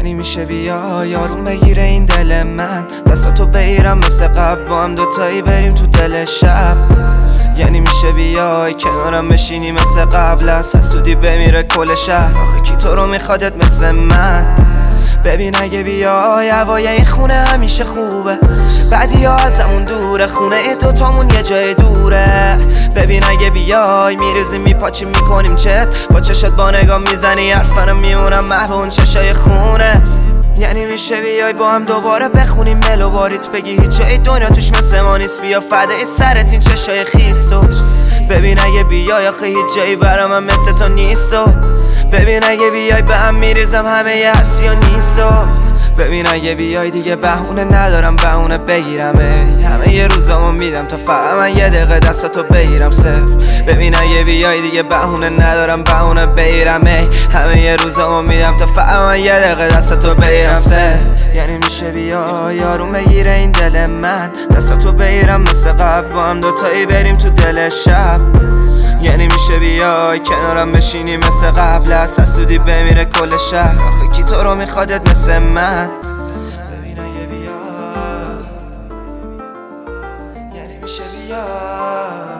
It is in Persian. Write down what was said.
یعنی میشه بیا یارون بگیره این دل من، دستاتو بگیرم مثل قبل با هم دوتایی بریم تو دل شب. یعنی میشه بیای کنارم بشینی مثل قبل، از حسودی بمیره کل شهر، آخه کی تو رو میخوادت مثل من. ببین اگه بیای هوای این خونه همیشه خوبه، بعدی ها ازمون دوره، خونه دوتامون یه جای دوره. ببین اگه بیای میریزیم میپاچیم میکنیم چت، با چشات با نگاه میزنی حرفنم میمونم محو اون چشای خونه. یعنی میشه بیای با هم دوباره بخونیم ملو باریت، بگی هیچ جای دنیا توش مثل ما نیست، بیا فدای سرت این چشای خیستو. ببین اگه بیای آخه هیچ جایی برا من مثل تو نیستو. ببین اگه بیای به هم میریزم همه ی هستی و نیستو. ببین اگه بیای دیگه بهونه ندارم بهونه بگیرمه، همه ی روزامو میدم تا فقط من یه دقیقه دستاتو بگیرم صفر. ببین اگه بیای دیگه بهونه ندارم بهونه بگیرمه، همه ی روزامو میدم تا فقط من یه دقیقه دستاتو بگیرم صفر. یعنی میشه بیای یارون بگیره این دل من، دستاتو بگیرم مثل قبل با هم دوتایی بریم تو دل شب. یعنی میشه بیای کنارم بشینی مثل قبل، از حسودی بمیره کل شهر، آخه کی تو رو میخوادت مثل من. ببین اگه بیای یعنی میشه بیای